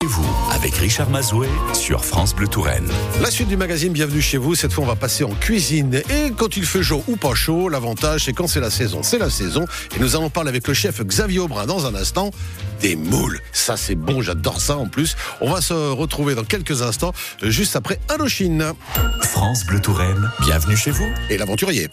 Vous, avec Richard Mazoué sur France Bleu Touraine. La suite du magazine, bienvenue chez vous. Cette fois, on va passer en cuisine. Et quand il fait chaud ou pas chaud, l'avantage, c'est quand c'est la saison. C'est la saison. Et nous allons parler avec le chef Xavier Aubrin dans un instant des moules. Ça, c'est bon, j'adore ça en plus. On va se retrouver dans quelques instants, juste après Indochine. France Bleu Touraine, bienvenue chez vous. Et l'aventurier.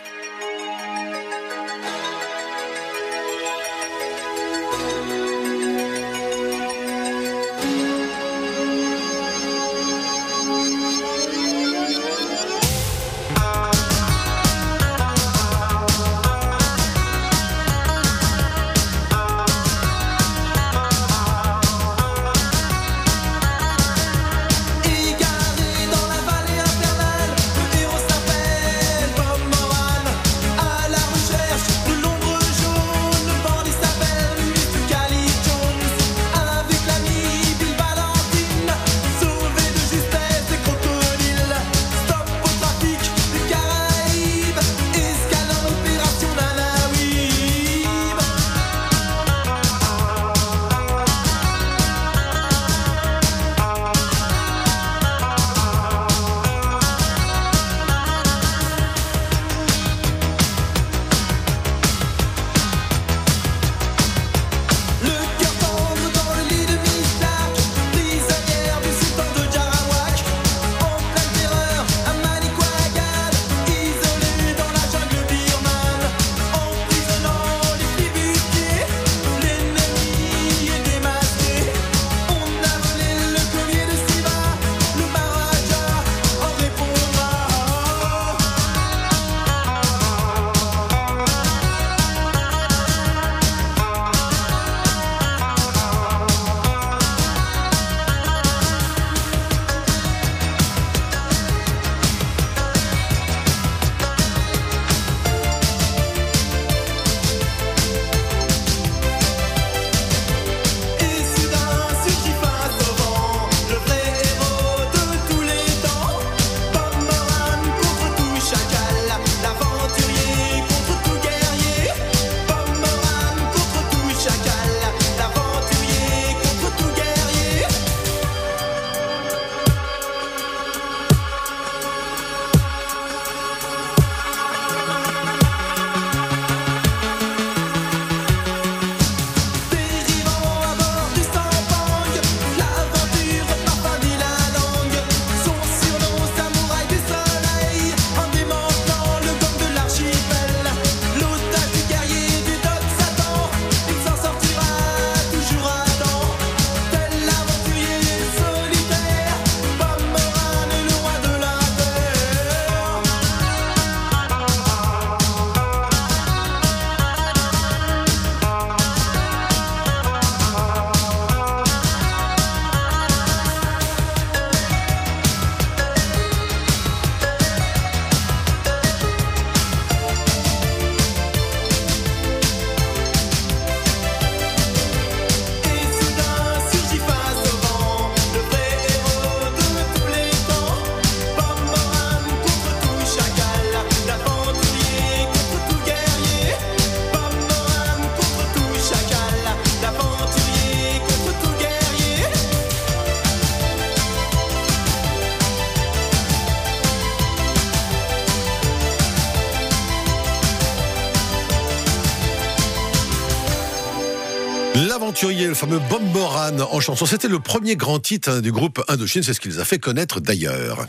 L'aventurier, le fameux Bob Moran en chanson. C'était le premier grand titre du groupe Indochine. C'est ce qui les a fait connaître d'ailleurs.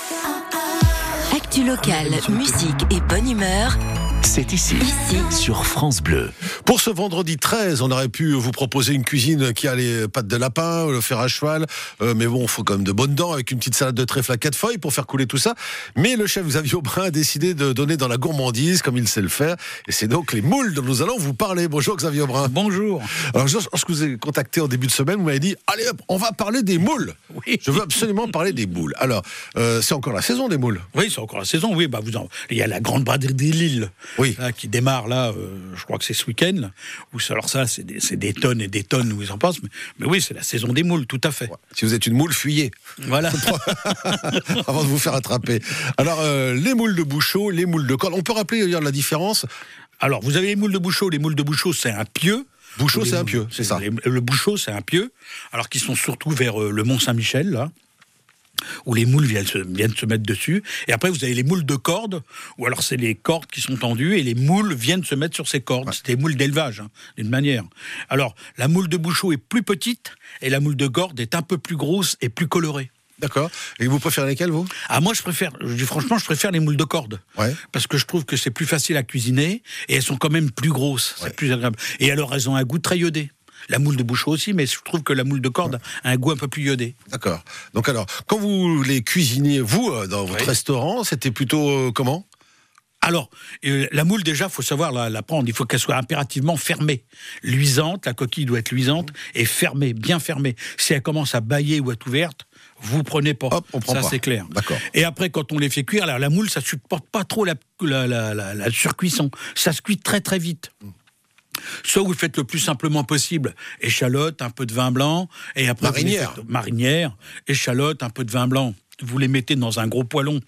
Actu locale, musique et bonne humeur. C'est ici, sur France Bleu. Pour ce vendredi 13, on aurait pu vous proposer une cuisine qui a les pattes de lapin, le fer à cheval, mais bon, il faut quand même de bonnes dents, avec une petite salade de trèfle à 4 feuilles pour faire couler tout ça. Mais le chef Xavier Aubrin a décidé de donner dans la gourmandise, comme il sait le faire, et c'est donc les moules dont nous allons vous parler. Bonjour Xavier Aubrin. Bonjour. Alors, lorsque je vous ai contacté en début de semaine, vous m'avez dit, allez hop, on va parler des moules. Oui. Je veux absolument parler des moules. Alors, c'est encore la saison des moules. Oui, c'est encore la saison, oui. Il y a la grande braderie des Lilles, oui, là, qui démarre, là, je crois que c'est ce week-end. Là, alors ça, c'est des tonnes et des tonnes où ils en passent. Mais oui, c'est la saison des moules, tout à fait. Ouais. Si vous êtes une moule, fuyez. Voilà. Avant de vous faire attraper. Alors, les moules de Bouchot, les moules de Cordes. On peut rappeler d'ailleurs la différence? Alors, vous avez les moules de Bouchot. Les moules de Bouchot, c'est un pieu. Bouchot, c'est un pieu, c'est ça. Le Bouchot, c'est un pieu, alors qu'ils sont surtout vers le Mont-Saint-Michel, là, où les moules viennent se mettre dessus. Et après, vous avez les moules de cordes, ou alors c'est les cordes qui sont tendues, et les moules viennent se mettre sur ces cordes. Ouais. C'est des moules d'élevage, d'une manière. Alors, la moule de Bouchot est plus petite, et la moule de corde est un peu plus grosse et plus colorée. D'accord. Et vous préférez lesquelles, vous ? Ah, moi, je préfère les moules de corde. Ouais. Parce que je trouve que c'est plus facile à cuisiner, et elles sont quand même plus grosses. Ouais. C'est plus agréable. Et alors, elles ont un goût très iodé. La moule de Bouchot aussi, mais je trouve que la moule de corde a un goût un peu plus iodé. D'accord. Donc alors, quand vous les cuisiniez, vous, dans votre restaurant, c'était plutôt comment ? Alors, la moule, déjà, il faut savoir la prendre. Il faut qu'elle soit impérativement fermée. Luisante, la coquille doit être luisante et fermée, bien fermée. Si elle commence à bâiller ou être ouverte, vous prenez pas. Hop, on prend ça, pas. C'est clair. D'accord. Et après, quand on les fait cuire, alors, la moule, ça ne supporte pas trop la surcuisson. Ça se cuit très, très vite. Soit vous faites le plus simplement possible, échalote, un peu de vin blanc, et après marinière, échalote, un peu de vin blanc. Vous les mettez dans un gros poêlon.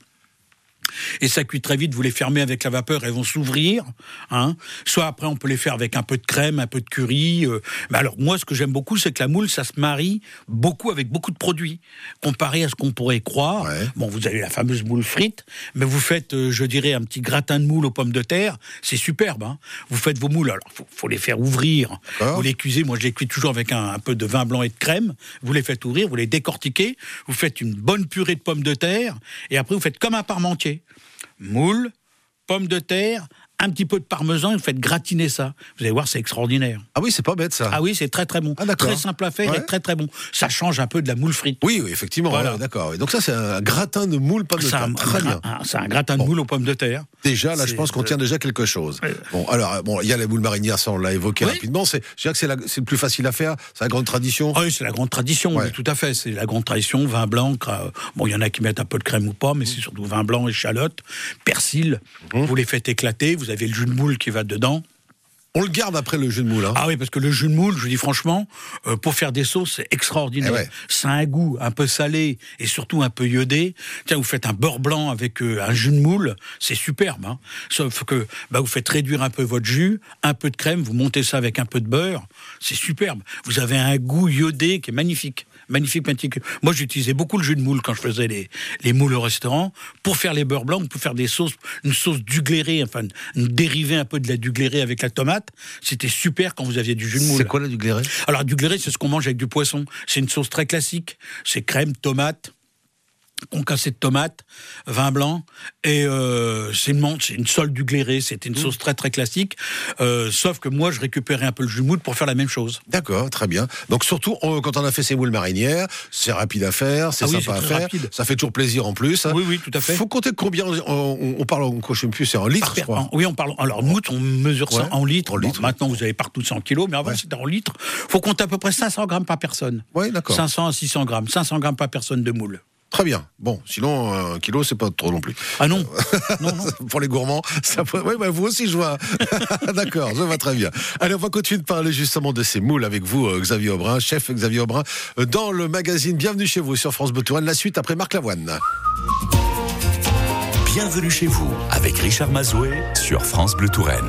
Et ça cuit très vite, vous les fermez avec la vapeur, elles vont s'ouvrir. Hein. Soit après, on peut les faire avec un peu de crème, un peu de curry. Mais alors, moi, ce que j'aime beaucoup, c'est que la moule, ça se marie beaucoup avec beaucoup de produits. Comparé à ce qu'on pourrait croire. Ouais. Bon, vous avez la fameuse moule frite, mais vous faites, je dirais, un petit gratin de moule aux pommes de terre. C'est superbe. Hein. Vous faites vos moules, alors, faut les faire ouvrir. D'accord. Vous les cuisez, moi, je les cuis toujours avec un peu de vin blanc et de crème. Vous les faites ouvrir, vous les décortiquez. Vous faites une bonne purée de pommes de terre. Et après, vous faites comme un parmentier. Moule, pommes de terre, un petit peu de parmesan, et vous faites gratiner ça. Vous allez voir, c'est extraordinaire. Ah oui, c'est pas bête ça. Ah oui, c'est très très bon. Ah, très simple à faire et très très bon. Ça change un peu de la moule frite. Oui, effectivement. Voilà. D'accord. Donc ça, c'est un gratin de moule pommes de terre. Très bien. C'est un gratin de moule aux pommes de terre. Déjà, là, je pense qu'on tient déjà quelque chose. Bon, alors, il y a la moule marinière, ça on l'a évoqué rapidement. Je dirais que c'est le plus facile à faire. C'est la grande tradition. Ah oui, c'est la grande tradition. Oui, tout à fait. C'est la grande tradition. Vin blanc. Bon, il y en a qui mettent un peu de crème ou pas, mais c'est surtout vin blanc, échalote, persil. Vous les faites éclater. Vous avez le jus de moule qui va dedans. On le garde après le jus de moule. Hein. Ah oui, parce que le jus de moule, je vous dis franchement, pour faire des sauces, c'est extraordinaire. Ça a un goût un peu salé et surtout un peu iodé. Tiens, vous faites un beurre blanc avec un jus de moule, c'est superbe. Hein. Sauf que vous faites réduire un peu votre jus, un peu de crème, vous montez ça avec un peu de beurre, c'est superbe. Vous avez un goût iodé qui est magnifique. Magnifique. Moi, j'utilisais beaucoup le jus de moule quand je faisais les moules au restaurant. Pour faire les beurres blancs, on peut faire des sauces, une sauce duglérée, enfin, une dérivée un peu de la duglérée avec la tomate. C'était super quand vous aviez du jus de moule. C'est quoi la duglérée ? Alors, la duglérée, c'est ce qu'on mange avec du poisson. C'est une sauce très classique. C'est crème, tomate, concassé de tomate, vin blanc, et c'est une sole duglérée, c'était une sauce très très classique, sauf que moi je récupérais un peu le jus de moule pour faire la même chose. D'accord, très bien. Donc surtout quand on a fait ces moules marinières, c'est rapide à faire, c'est sympa à faire, rapide. Ça fait toujours plaisir en plus. Oui, tout à fait. Faut compter combien, on parle, je sais plus, c'est en litres, je crois. Oui, on parle, alors nous on mesure ça en litres. Maintenant vous avez partout 100 kilos, mais avant c'était en litres. Faut compter à peu près 500 grammes par personne. Oui, d'accord. 500 à 600 grammes, 500 grammes par personne de moule. Très bien. Bon, sinon, 1 kilo, c'est pas trop non plus. Ah non, non. Pour les gourmands, ça peut... Oui, vous aussi, je vois. D'accord, je vois très bien. Allez, on va continuer de parler justement de ces moules avec vous, Xavier Aubrin, chef Xavier Aubrin, dans le magazine Bienvenue chez vous sur France Bleu Touraine. La suite après Marc Lavoine. Bienvenue chez vous avec Richard Mazoué sur France Bleu Touraine.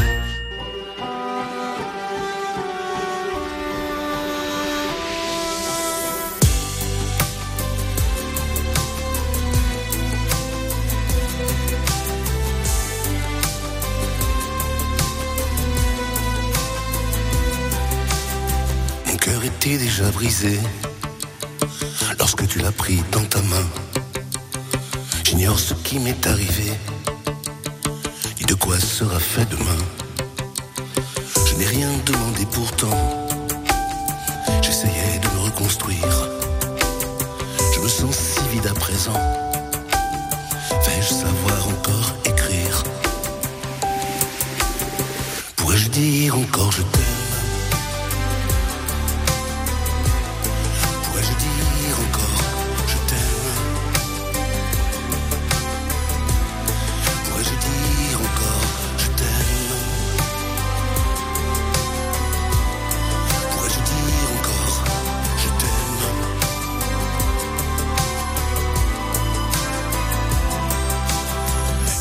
Était déjà brisé lorsque tu l'as pris dans ta main. J'ignore ce qui m'est arrivé ni de quoi sera fait demain. Je n'ai rien demandé pourtant. J'essayais de me reconstruire. Je me sens si vide à présent. Vais-je savoir encore écrire? Pourrais-je dire encore je t'aime?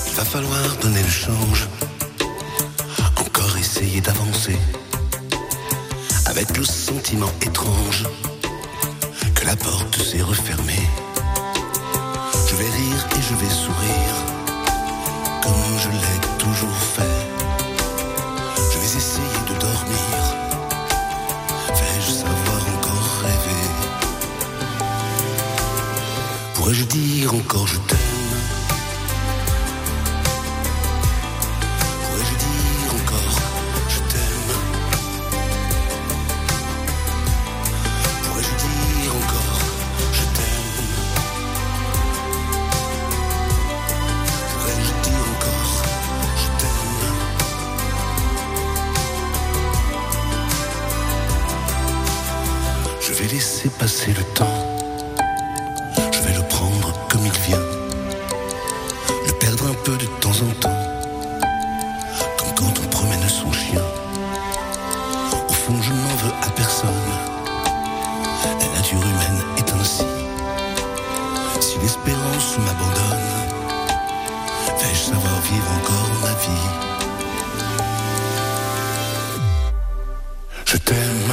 Falloir donner le change, encore essayer d'avancer. avec le sentiment étrange que la porte s'est refermée. Je vais rire et je vais sourire comme je l'ai toujours fait. Je vais essayer de dormir. Vais-je savoir encore rêver? Pourrais-je dire encore je t'aime? Pourrais-je dire encore je t'aime? Pourrais-je dire encore je t'aime? Pourrais-je dire encore je t'aime? Je vais laisser passer le temps. Je vais le prendre comme il vient. Le perdre un peu de temps en temps. Comme quand on promène son chien. Au fond, je n'en veux à personne. La nature humaine est ainsi. Si l'espérance m'abandonne, vais-je savoir vivre encore ma vie? Je t'aime.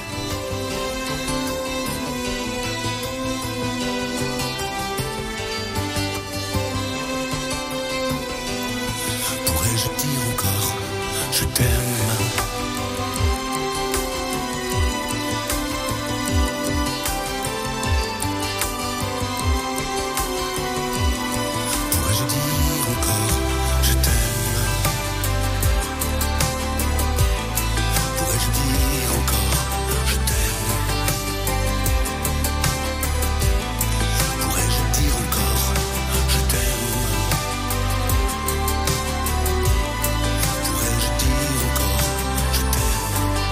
Pourrais-je dire encore je t'aime? Pourrais-je dire encore je t'aime? Pourrais-je dire encore je t'aime? Pourrais-je dire encore je t'aime? Pourrais-je dire encore je t'aime?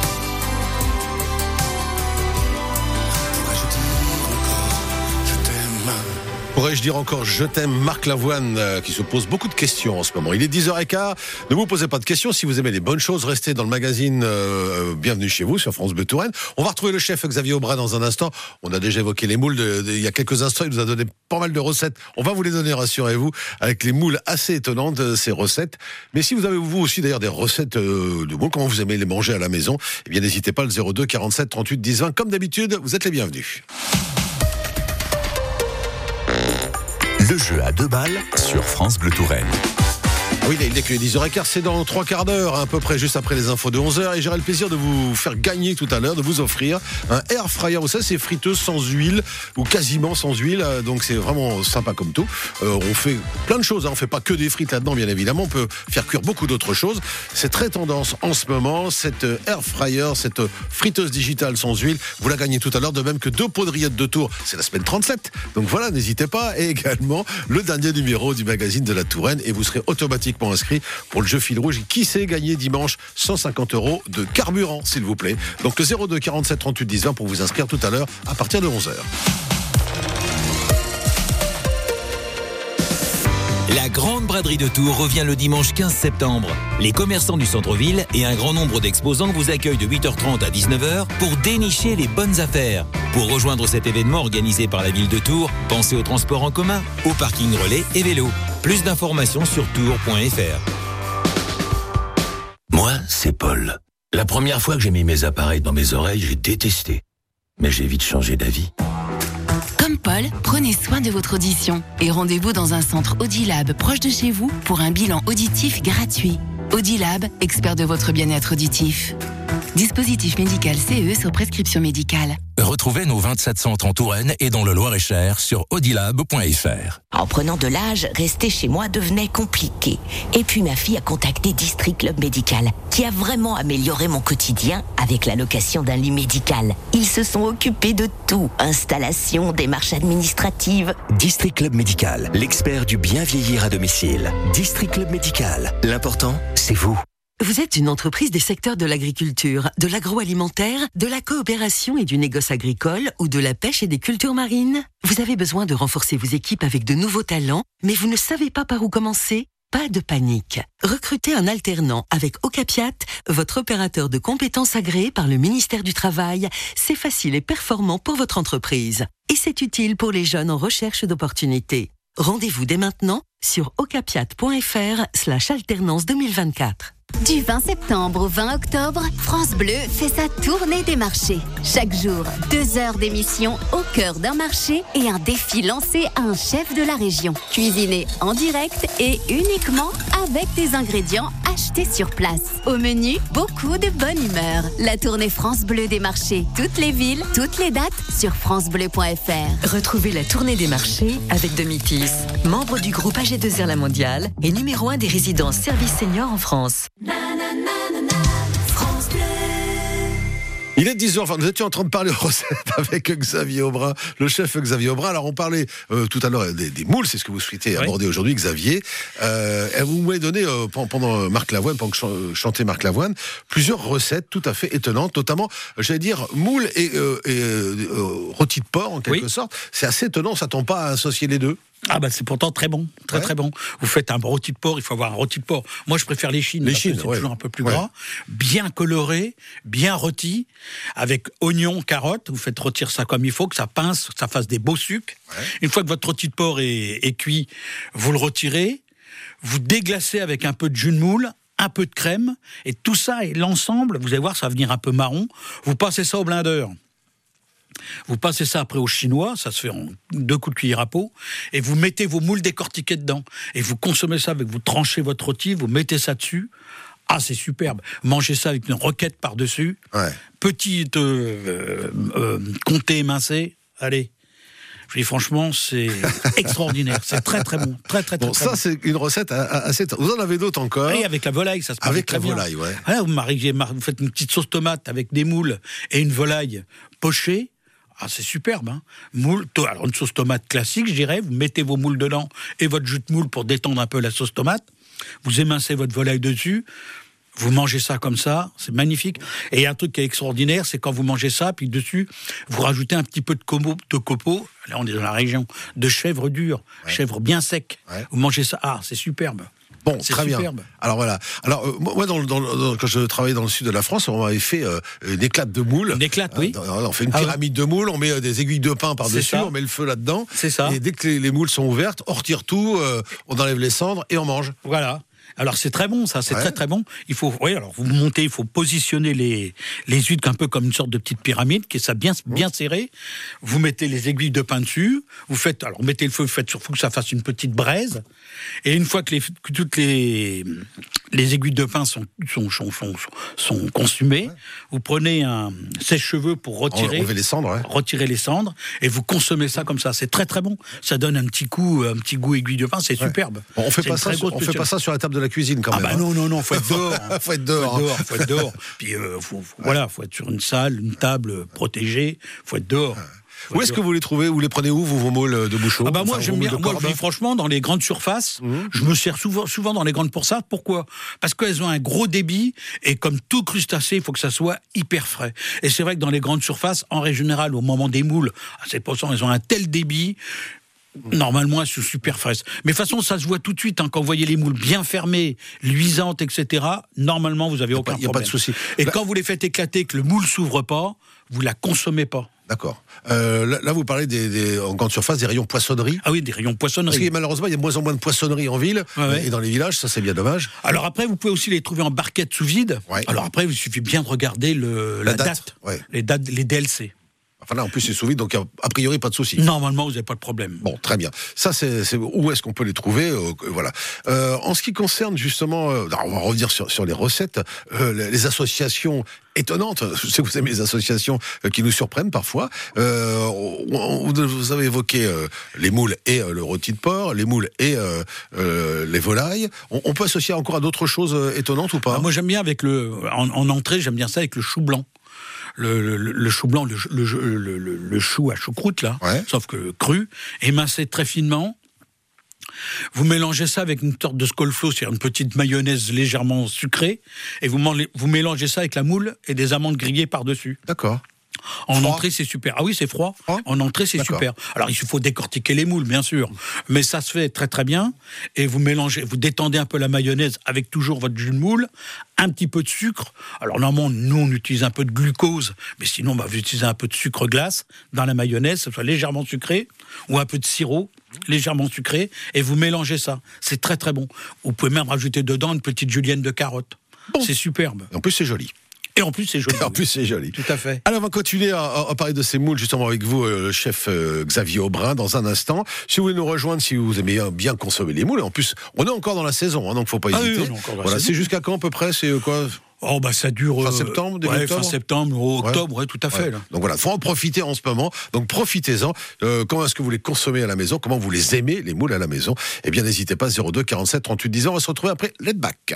Pourrais-je dire encore je t'aime? Pourrais-je dire encore je t'aime? Marc Lavoine qui se pose beaucoup de questions en ce moment. Il est 10h15. Ne vous posez pas de questions. Si vous aimez les bonnes choses, restez dans le magazine Bienvenue chez vous sur France Bleu Touraine. On va retrouver le chef Xavier Aubrin dans un instant. On a déjà évoqué les moules il y a quelques instants. Il nous a donné pas mal de recettes. On va vous les donner, rassurez-vous, avec les moules assez étonnantes, ces recettes. Mais si vous avez vous aussi d'ailleurs des recettes de moules, comment vous aimez les manger à la maison, eh bien n'hésitez pas, le 02 47 38 10 20. Comme d'habitude, vous êtes les bienvenus. Le jeu à 2 balles sur France Bleu Touraine. Oui, il est que 10h15, c'est dans 3 quarts d'heure, à peu près juste après les infos de 11h. Et j'aurai le plaisir de vous faire gagner tout à l'heure, de vous offrir un air fryer. Vous savez, c'est friteuse sans huile, ou quasiment sans huile. Donc c'est vraiment sympa comme tout. On fait plein de choses, hein. On fait pas que des frites là-dedans, bien évidemment. On peut faire cuire beaucoup d'autres choses. C'est très tendance en ce moment, cette air fryer, cette friteuse digitale sans huile. Vous la gagnez tout à l'heure, de même que 2 pots de rillettes de Tours. C'est la semaine 37. Donc voilà, n'hésitez pas. Et également, le dernier numéro du magazine de la Touraine. Et vous serez automatiquement inscrit pour le jeu fil rouge. Qui sait gagner dimanche 150 € de carburant, s'il vous plaît. Donc le 02 47 38 10 20 pour vous inscrire tout à l'heure à partir de 11h. La grande braderie de Tours revient le dimanche 15 septembre. Les commerçants du centre-ville et un grand nombre d'exposants vous accueillent de 8h30 à 19h pour dénicher les bonnes affaires. Pour rejoindre cet événement organisé par la ville de Tours, pensez au transport en commun, au parking relais et vélo. Plus d'informations sur tours.fr. Moi, c'est Paul. La première fois que j'ai mis mes appareils dans mes oreilles, j'ai détesté. Mais j'ai vite changé d'avis. Comme Paul, prenez soin de votre audition et rendez-vous dans un centre Audilab proche de chez vous pour un bilan auditif gratuit. Audilab, expert de votre bien-être auditif. Dispositif médical CE sur prescription médicale. Retrouvez nos 27 centres en Touraine et dans le Loir-et-Cher sur audilab.fr. En prenant de l'âge, rester chez moi devenait compliqué. Et puis ma fille a contacté District Club Médical, qui a vraiment amélioré mon quotidien avec la location d'un lit médical. Ils se sont occupés de tout. Installation, démarches administratives. District Club Médical, l'expert du bien vieillir à domicile. District Club Médical, l'important, c'est vous. Vous êtes une entreprise des secteurs de l'agriculture, de l'agroalimentaire, de la coopération et du négoce agricole ou de la pêche et des cultures marines? Vous avez besoin de renforcer vos équipes avec de nouveaux talents, mais vous ne savez pas par où commencer? Pas de panique. Recrutez un alternant avec Ocapiat, votre opérateur de compétences agréé par le ministère du Travail. C'est facile et performant pour votre entreprise. Et c'est utile pour les jeunes en recherche d'opportunités. Rendez-vous dès maintenant sur ocapiat.fr/alternance 2024. Du 20 septembre au 20 octobre, France Bleu fait sa tournée des marchés. Chaque jour, 2 heures d'émission au cœur d'un marché et un défi lancé à un chef de la région. Cuisiné en direct et uniquement avec des ingrédients achetés sur place. Au menu, beaucoup de bonne humeur. La tournée France Bleu des marchés. Toutes les villes, toutes les dates sur francebleu.fr. Retrouvez la tournée des marchés avec Domitis, membre du groupe AG2R La Mondiale et numéro 1 des résidences services seniors en France. Il est 10h, enfin, nous étions en train de parler recettes avec Xavier Aubrin, le chef Xavier Aubrin. Alors, on parlait tout à l'heure des moules, c'est ce que vous souhaitez aborder aujourd'hui, Xavier. Vous m'avez donné, pendant Marc Lavoine, pendant que chantait Marc Lavoine, plusieurs recettes tout à fait étonnantes, notamment, j'allais dire, moules et rôti de porc, en quelque sorte. C'est assez étonnant, ça ne tombe pas à associer les deux. Ah bah c'est pourtant très bon, très bon. Vous faites un rôti de porc, il faut avoir un rôti de porc. Moi je préfère les chines, c'est toujours un peu plus gras, bien coloré, bien rôti, avec oignons, carottes. Vous faites rôtir ça comme il faut, que ça pince, que ça fasse des beaux sucs. Une fois que votre rôti de porc est cuit, vous le retirez, vous déglacez avec un peu de jus de moule, un peu de crème, et tout ça et l'ensemble, vous allez voir, ça va venir un peu marron. Vous passez ça au blender. Vous passez ça après au chinois, ça se fait en 2 coups de cuillère à peau, et vous mettez vos moules décortiqués dedans. Et vous consommez ça avec, vous tranchez votre rôti, vous mettez ça dessus. Ah, c'est superbe. Mangez ça avec une roquette par-dessus. Petite comté émincé. Allez. Je dis franchement, c'est extraordinaire. C'est très bon. Très bon. Ça, c'est une recette assez... Vous en avez d'autres encore? Oui, avec la volaille, ça se passe très bien. Avec la volaille, Voilà, vous faites une petite sauce tomate avec des moules et une volaille pochée. Ah, c'est superbe, hein. Alors, une sauce tomate classique, je dirais. Vous mettez vos moules dedans et votre jus de moule pour détendre un peu la sauce tomate. Vous émincez votre volaille dessus. Vous mangez ça comme ça, c'est magnifique. Et il y a un truc qui est extraordinaire, c'est quand vous mangez ça, puis dessus, vous rajoutez un petit peu de copeaux. Là, on est dans la région de chèvre dure, chèvre bien sec. Vous mangez ça, c'est superbe. Bon, très bien. Alors voilà. Alors moi, quand je travaillais dans le sud de la France, on m'avait fait une éclate de moule. Une éclate, oui. On fait une pyramide de moules, on met des aiguilles de pain par-dessus, on met le feu là-dedans. C'est ça. Et dès que les moules sont ouvertes, on retire tout, on enlève les cendres et on mange. Voilà. Alors c'est très bon, ça, c'est très bon. Il faut, alors vous montez, il faut positionner les huîtres un peu comme une sorte de petite pyramide, qui est ça bien serré. Vous mettez les aiguilles de pain dessus. Vous mettez le feu, faut que ça fasse une petite braise. Et une fois que toutes les aiguilles de pain sont consumées, vous prenez un sèche-cheveux pour retirer les cendres, et vous consommez ça comme ça. C'est très bon. Ça donne un petit goût aiguille de pain. C'est superbe. Bon, on fait pas ça sur la table de la cuisine quand même. Ah bah non, faut être dehors. Faut être dehors. Puis faut être sur une salle, une table protégée. Faut être dehors. Où est-ce que vous les trouvez? Vous les prenez où, vos moules de bouchon? Moi, j'aime bien. Moi, je dis franchement, dans les grandes surfaces, je me sers souvent dans les grandes surfaces. Pourquoi? Parce qu'elles ont un gros débit, et comme tout crustacé, il faut que ça soit hyper frais. Et c'est vrai que dans les grandes surfaces, en règle générale, au moment des moules, à 7%, elles ont un tel débit. Normalement, elles sont super fraîches. Mais de toute façon, ça se voit tout de suite, quand vous voyez les moules bien fermées, luisantes, etc. Normalement, vous n'avez aucun problème. Il n'y a pas de souci. Et quand vous les faites éclater, que le moule s'ouvre pas, vous la consommez pas. D'accord. Là, vous parlez en grande surface des rayons poissonnerie. Ah oui, des rayons poissonnerie. Parce que malheureusement, il y a de moins en moins de poissonneries en ville et dans les villages, ça c'est bien dommage. Alors après, vous pouvez aussi les trouver en barquette sous vide. Alors après, il suffit bien de regarder la date. Les dates, les DLC. Enfin là, en plus, c'est sous vide, donc a priori, pas de souci. Normalement, vous n'avez pas de problème. Bon, très bien. Ça, c'est où est-ce qu'on peut les trouver voilà. En ce qui concerne justement, on va revenir sur les recettes, les associations étonnantes. Je sais que vous aimez les associations qui nous surprennent parfois. Vous avez évoqué les moules et le rôti de porc, les moules et les volailles. On peut associer encore à d'autres choses étonnantes ou pas? Moi, j'aime bien en entrée, j'aime bien ça avec le chou blanc. Le chou blanc, le chou à choucroute, là, sauf que cru, émincé très finement. Vous mélangez ça avec une sorte de scolflo, c'est-à-dire une petite mayonnaise légèrement sucrée, et vous mélangez ça avec la moule et des amandes grillées par-dessus. D'accord. En entrée, c'est super. Ah oui, c'est froid. En entrée, c'est super. Alors, il faut décortiquer les moules, bien sûr. Mais ça se fait très, très bien. Et vous mélangez, vous détendez un peu la mayonnaise avec toujours votre jus de moule, un petit peu de sucre. Alors, normalement, nous, on utilise un peu de glucose. Mais sinon, vous utilisez un peu de sucre glace dans la mayonnaise, que ce soit légèrement sucré, ou un peu de sirop, légèrement sucré. Et vous mélangez ça. C'est très, très bon. Vous pouvez même rajouter dedans une petite julienne de carottes. Bon. C'est superbe. En plus, c'est joli. Et en plus, c'est joli. En plus, c'est joli. Tout à fait. Alors, on va continuer à parler de ces moules, justement, avec vous, le chef Xavier Aubrin, dans un instant. Si vous voulez nous rejoindre, si vous aimez bien consommer les moules, en plus, on est encore dans la saison, hein, donc faut pas hésiter. Oui, on est encore dans la voilà, saison. c'est jusqu'à quand, à peu près? C'est quoi? Oh, bah, ça dure. Fin septembre, début octobre? Fin septembre, octobre, tout à fait. Là. Donc voilà, faut en profiter en ce moment. Donc profitez-en. Comment est-ce que vous les consommez à la maison? Comment vous les aimez, les moules à la maison? Eh bien, n'hésitez pas, 02 47 38 10 ans. On va se retrouver après Let Back.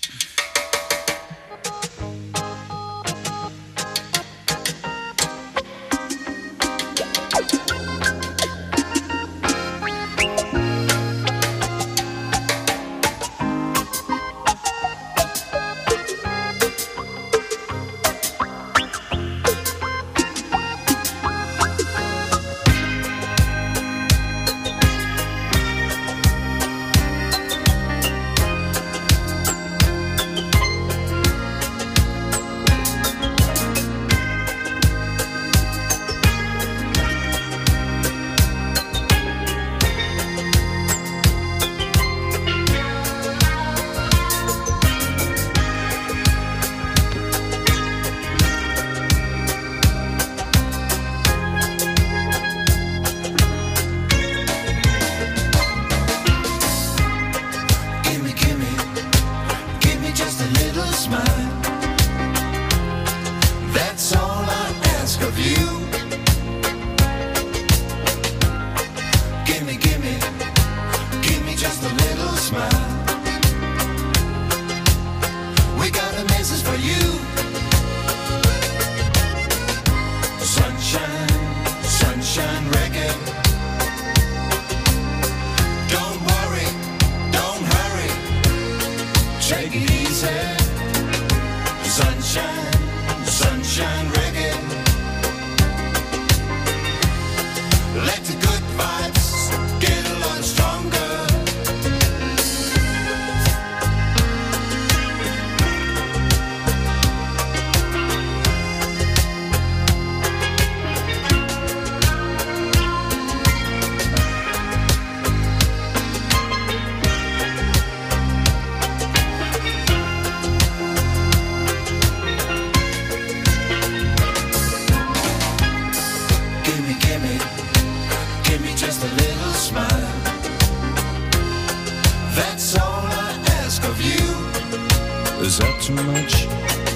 Is that too much?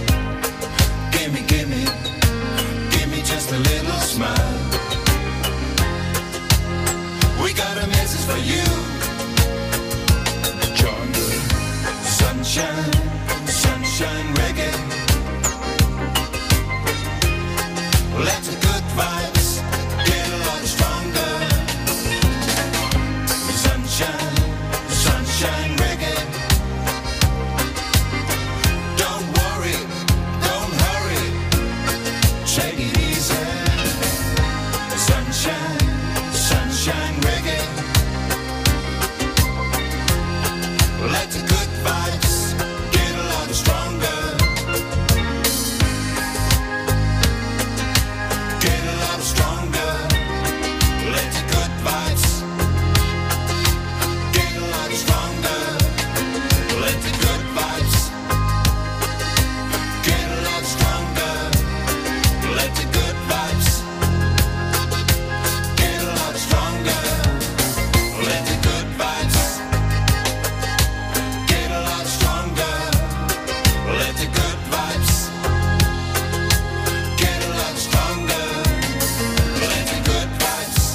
Give me just a little smile. We got a message for you, John. Sunshine, sunshine reggae. Let the good vibes get a lot stronger. Sunshine, sunshine reggae. Take it easy. Sunshine, sunshine reggae. Let the good vibes get a lot stronger. Get a lot stronger. Let the good vibes get a lot stronger. Let the good vibes get a lot stronger. Let the good vibes get a lot stronger. Let the good vibes get a lot stronger. Let the good vibes get a lot stronger. Let the good vibes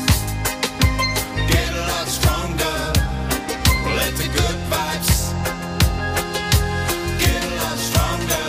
get a lot stronger. Let the good vibes get a lot stronger.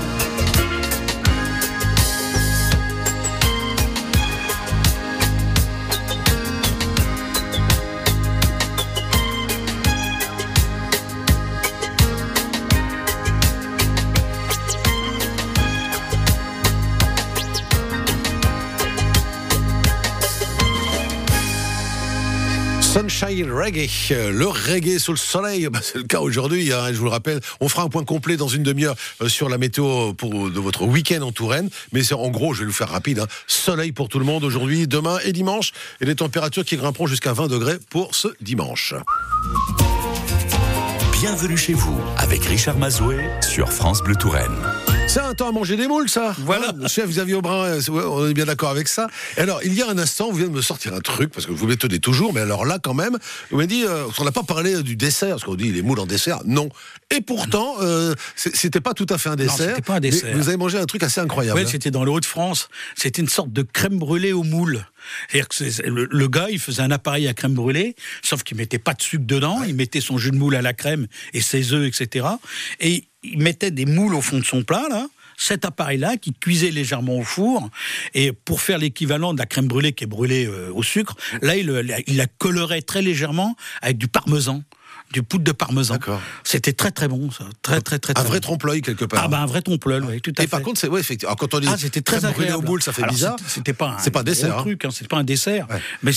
Sunshine Reggae, le reggae sous le soleil, c'est le cas aujourd'hui, hein, je vous le rappelle. On fera un point complet dans une demi-heure sur la météo de votre week-end en Touraine. Mais c'est, en gros, je vais vous faire rapide, hein, soleil pour tout le monde aujourd'hui, demain et dimanche. Et des températures qui grimperont jusqu'à 20 degrés pour ce dimanche. Bienvenue chez vous avec Richard Mazoué sur France Bleu Touraine. C'est un temps à manger des moules, ça. Voilà. Chef Xavier Aubrin, on est bien d'accord avec ça. Et alors, il y a un instant, vous venez de me sortir un truc, parce que vous m'étonnez toujours, mais alors là, quand même, vous m'avez dit, on n'a pas parlé du dessert, parce qu'on dit les moules en dessert. Non. Et pourtant, c'était pas tout à fait un dessert. Non, c'était pas un dessert. Vous avez mangé un truc assez incroyable. Ouais, c'était dans le Hauts-de-France. C'était une sorte de crème brûlée aux moules. C'est-à-dire que le gars, il faisait un appareil à crème brûlée, sauf qu'il mettait pas de sucre dedans. Il mettait son jus de moule à la crème et ses œufs, etc. Et il mettait des moules au fond de son plat, là. Cet appareil-là, qui cuisait légèrement au four, et pour faire l'équivalent de la crème brûlée qui est brûlée au sucre, là, il la colorait très légèrement avec du parmesan. Du poudre de parmesan. D'accord. C'était très très bon, ça. Très un vrai trompe-l'œil quelque part. Ah ben un vrai trompe-l'œil, oui, tout à fait. Et par contre, c'est effectivement. Alors, quand on dit c'était très crème brûlée agréable. aux moules, ça fait Alors, bizarre. C'était pas un dessert, truc, c'était pas un dessert, mais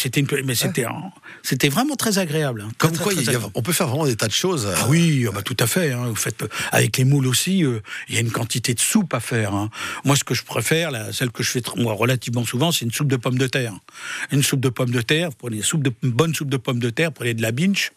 c'était vraiment très agréable. Comme quoi, on peut faire vraiment des tas de choses. Ah oui, bah, tout à fait. Vous faites avec les moules aussi. Il y a une quantité de soupe à faire. Moi, ce que je préfère, celle que je fais relativement souvent, c'est une soupe de pommes de terre. Une soupe de pommes de terre. Vous prenez une bonne soupe de pommes de terre. Prenez de la binge.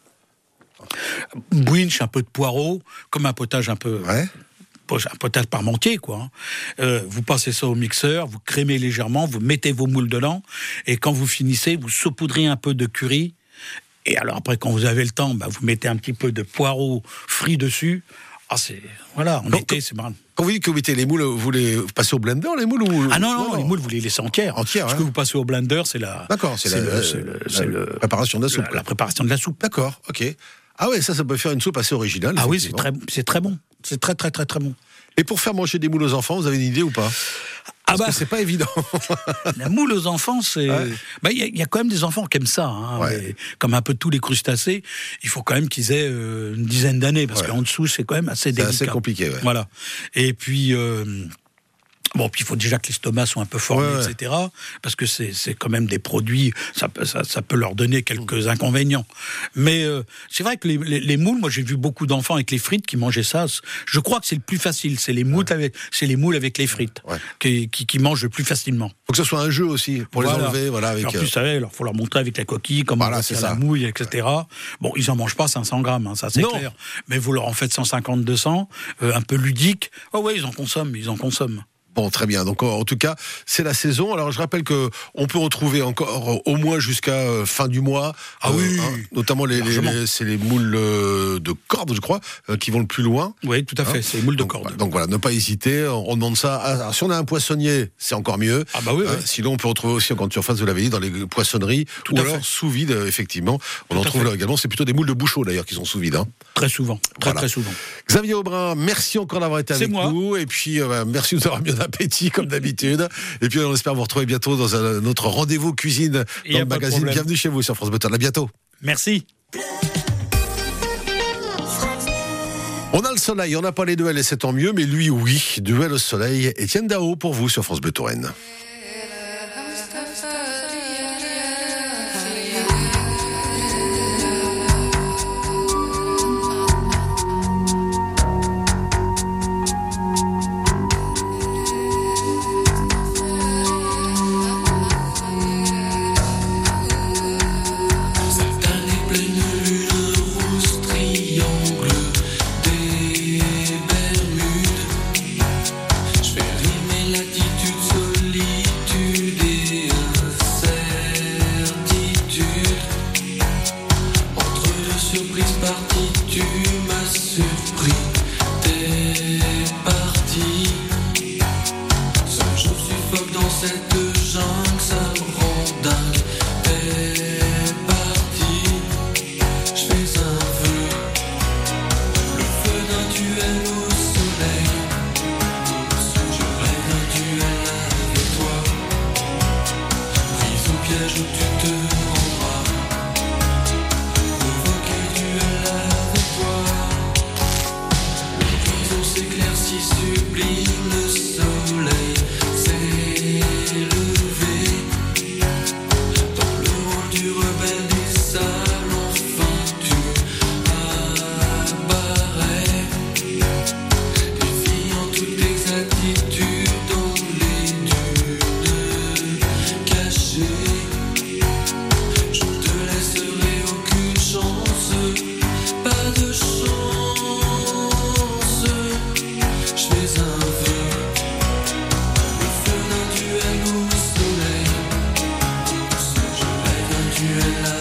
Bouinch, un peu de poireau, comme un potage un peu... Ouais. Un potage parmentier, quoi. Vous passez ça au mixeur, vous crémez légèrement, vous mettez vos moules dedans, et quand vous finissez, vous saupoudrez un peu de curry, et alors après, quand vous avez le temps, vous mettez un petit peu de poireau frit dessus. Voilà, en été, c'est marrant. Quand vous dites que vous mettez les moules, vous les passez au blender, les moules ou... Ah non, les moules, vous les laissez entières. Ce que vous passez au blender, c'est la... D'accord, c'est la préparation de la soupe. La préparation de la soupe. D'accord, ok. Ah ouais, ça peut faire une soupe assez originale. Ah oui, c'est très bon. C'est très, très, très, très bon. Et pour faire manger des moules aux enfants, vous avez une idée ou pas ? Parce que c'est pas évident. La moule aux enfants, c'est... Il y a quand même des enfants qui aiment ça. Comme un peu tous les crustacés, il faut quand même qu'ils aient une dizaine d'années, parce qu'en dessous, c'est quand même assez délicat. C'est assez compliqué, ouais. Voilà. Et puis... puis il faut déjà que l'estomac soit un peu formé, etc. Parce que c'est quand même des produits, ça peut leur donner quelques inconvénients. Mais c'est vrai que les moules, moi j'ai vu beaucoup d'enfants avec les frites qui mangeaient ça. Je crois que c'est le plus facile, c'est les moules avec les frites qui mangent le plus facilement. Il faut que ce soit un jeu aussi, pour les enlever. Avec... En plus, il faut leur montrer avec la coquille, comment on fait la mouille, etc. Bon, ils en mangent pas 500 grammes, ça c'est clair. Mais vous leur en faites 150-200, un peu ludique. Ils en consomment. Bon, très bien. Donc, en tout cas, c'est la saison. Alors, je rappelle que on peut retrouver encore au moins jusqu'à fin du mois. Ah oui. Notamment c'est les moules de corde, je crois, qui vont le plus loin. Oui, tout à fait. C'est les moules de corde. Donc voilà, ne pas hésiter. On demande ça. Alors, si on a un poissonnier, c'est encore mieux. Ah bah oui. Sinon, on peut retrouver aussi en grande surface, vous l'avez dit, dans les poissonneries, ou alors sous vide, effectivement. On en trouve là également. C'est plutôt des moules de bouchot d'ailleurs qui sont sous vide. Très souvent. Très souvent. Xavier Aubrin, merci encore d'avoir été avec nous. Et puis, merci de nous avoir mis en appétit comme d'habitude. Et puis on espère vous retrouver bientôt dans notre rendez-vous cuisine dans le magazine. Bienvenue chez vous sur France Bleu Touraine. À bientôt. Merci. On a le soleil, on n'a pas les duels et c'est tant mieux, mais lui oui, duel au soleil. Étienne Dao pour vous sur France Bleu Touraine. Je te laisserai aucune chance, pas de chance. tu es là.